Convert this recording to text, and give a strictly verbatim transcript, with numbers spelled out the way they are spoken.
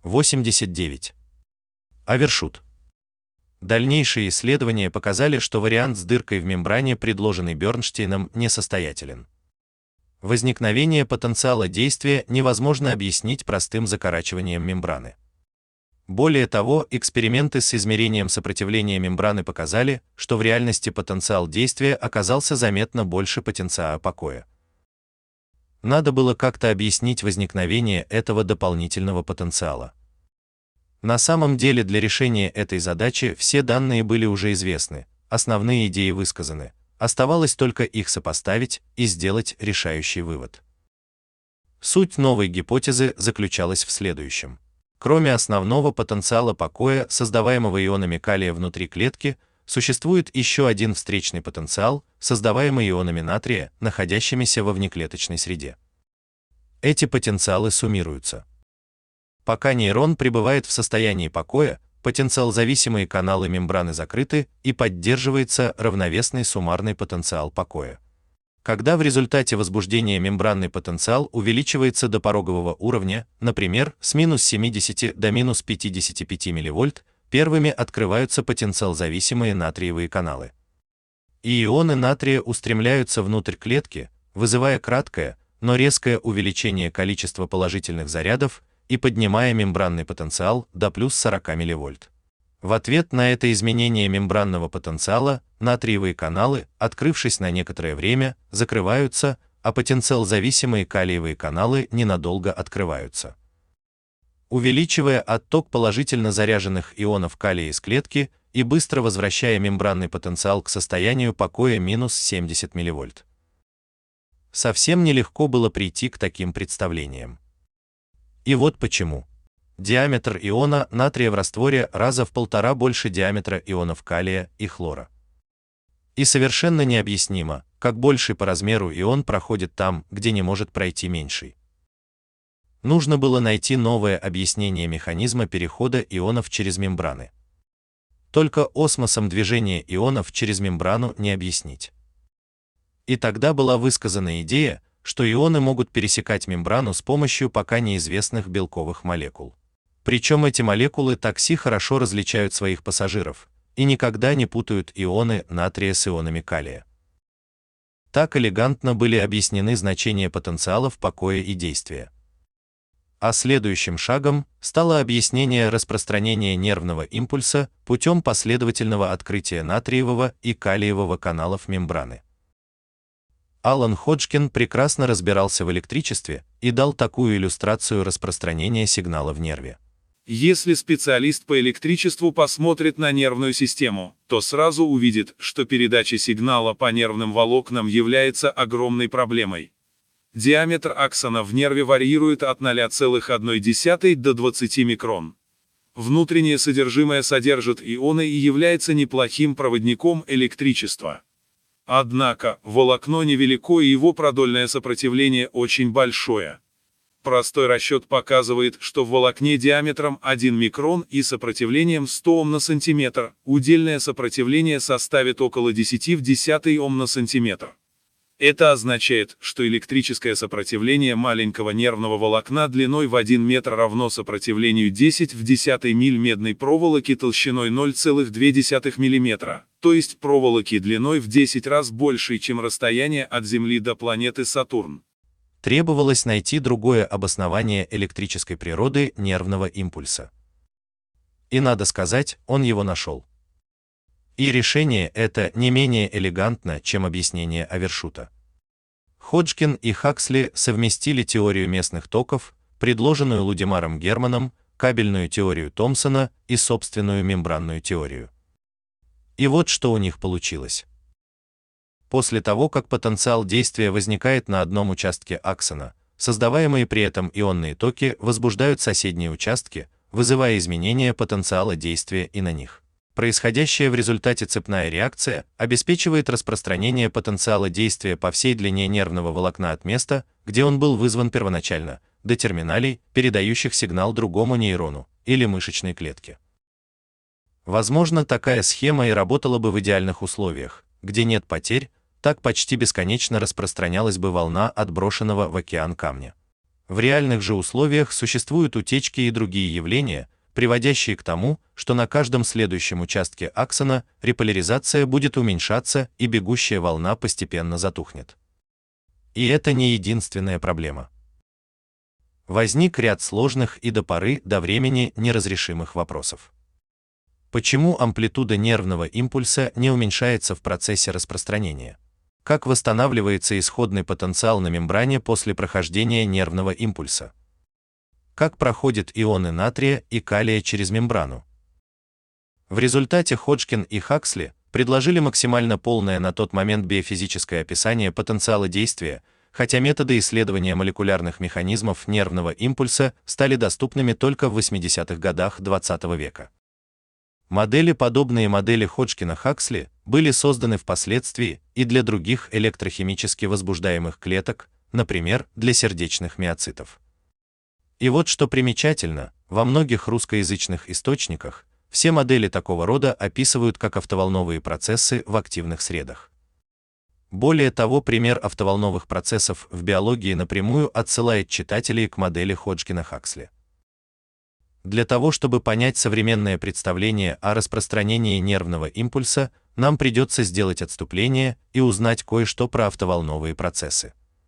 восемьдесят девять. Овершут. Дальнейшие исследования показали, что вариант с дыркой в мембране, предложенный Бернштейном, несостоятелен. Возникновение потенциала действия невозможно объяснить простым закорачиванием мембраны. Более того, эксперименты с измерением сопротивления мембраны показали, что в реальности потенциал действия оказался заметно больше потенциала покоя. Надо было как-то объяснить возникновение этого дополнительного потенциала. На самом деле для решения этой задачи все данные были уже известны, основные идеи высказаны, оставалось только их сопоставить и сделать решающий вывод. Суть новой гипотезы заключалась в следующем. Кроме основного потенциала покоя, создаваемого ионами калия внутри клетки, существует еще один встречный потенциал, создаваемый ионами натрия, находящимися во внеклеточной среде. Эти потенциалы суммируются. Пока нейрон пребывает в состоянии покоя, потенциал-зависимые каналы мембраны закрыты и поддерживается равновесный суммарный потенциал покоя. Когда в результате возбуждения мембранный потенциал увеличивается до порогового уровня, например, с минус семидесяти до минус пятидесяти пяти милливольт, первыми открываются потенциал-зависимые натриевые каналы. И ионы натрия устремляются внутрь клетки, вызывая краткое, но резкое увеличение количества положительных зарядов и поднимая мембранный потенциал до плюс сорока милливольт. В ответ на это изменение мембранного потенциала натриевые каналы, открывшись на некоторое время, закрываются, а потенциал-зависимые калиевые каналы ненадолго открываются. Увеличивая отток положительно заряженных ионов калия из клетки и быстро возвращая мембранный потенциал к состоянию покоя минус семьдесят милливольт. Совсем нелегко было прийти к таким представлениям. И вот почему. Диаметр иона натрия в растворе раза в полтора больше диаметра ионов калия и хлора. И совершенно необъяснимо, как больший по размеру ион проходит там, где не может пройти меньший. Нужно было найти новое объяснение механизма перехода ионов через мембраны. Только осмосом движения ионов через мембрану не объяснить. И тогда была высказана идея, что ионы могут пересекать мембрану с помощью пока неизвестных белковых молекул. Причем эти молекулы такси хорошо различают своих пассажиров и никогда не путают ионы натрия с ионами калия. Так элегантно были объяснены значения потенциалов покоя и действия. А следующим шагом стало объяснение распространения нервного импульса путем последовательного открытия натриевого и калиевого каналов мембраны. Алан Ходжкин прекрасно разбирался в электричестве и дал такую иллюстрацию распространения сигнала в нерве. Если специалист по электричеству посмотрит на нервную систему, то сразу увидит, что передача сигнала по нервным волокнам является огромной проблемой. Диаметр аксона в нерве варьирует от ноль целых одной десятой до двадцати микрон. Внутреннее содержимое содержит ионы и является неплохим проводником электричества. Однако, волокно невелико и его продольное сопротивление очень большое. Простой расчет показывает, что в волокне диаметром один микрон и сопротивлением сто Ом на сантиметр, удельное сопротивление составит около десяти в десятой Ом на сантиметр. Это означает, что электрическое сопротивление маленького нервного волокна длиной в один метр равно сопротивлению десять в десятой миль медной проволоки толщиной ноль целых две десятых миллиметра, то есть проволоки длиной в десять раз больше, чем расстояние от Земли до планеты Сатурн. Требовалось найти другое обоснование электрической природы нервного импульса. И надо сказать, он его нашел. И решение это не менее элегантно, чем объяснение Овершута. Ходжкин и Хаксли совместили теорию местных токов, предложенную Лудимаром Германом, кабельную теорию Томпсона и собственную мембранную теорию. И вот что у них получилось. После того, как потенциал действия возникает на одном участке аксона, создаваемые при этом ионные токи возбуждают соседние участки, вызывая изменения потенциала действия и на них. Происходящая в результате цепная реакция обеспечивает распространение потенциала действия по всей длине нервного волокна от места, где он был вызван первоначально, до терминалей, передающих сигнал другому нейрону или мышечной клетке. Возможно, такая схема и работала бы в идеальных условиях, где нет потерь, так почти бесконечно распространялась бы волна отброшенного в океан камня. В реальных же условиях существуют утечки и другие явления, приводящие к тому, что на каждом следующем участке аксона реполяризация будет уменьшаться и бегущая волна постепенно затухнет. И это не единственная проблема. Возник ряд сложных и до поры до времени неразрешимых вопросов. Почему амплитуда нервного импульса не уменьшается в процессе распространения? Как восстанавливается исходный потенциал на мембране после прохождения нервного импульса? Как проходят ионы натрия и калия через мембрану? В результате Ходжкин и Хаксли предложили максимально полное на тот момент биофизическое описание потенциала действия, хотя методы исследования молекулярных механизмов нервного импульса стали доступными только в восьмидесятых годах двадцатого века. Модели, подобные модели Ходжкина-Хаксли, были созданы впоследствии и для других электрохимически возбуждаемых клеток, например, для сердечных миоцитов. И вот что примечательно, во многих русскоязычных источниках все модели такого рода описывают как автоволновые процессы в активных средах. Более того, пример автоволновых процессов в биологии напрямую отсылает читателей к модели Ходжкина-Хаксли. Для того, чтобы понять современное представление о распространении нервного импульса, нам придется сделать отступление и узнать кое-что про автоволновые процессы.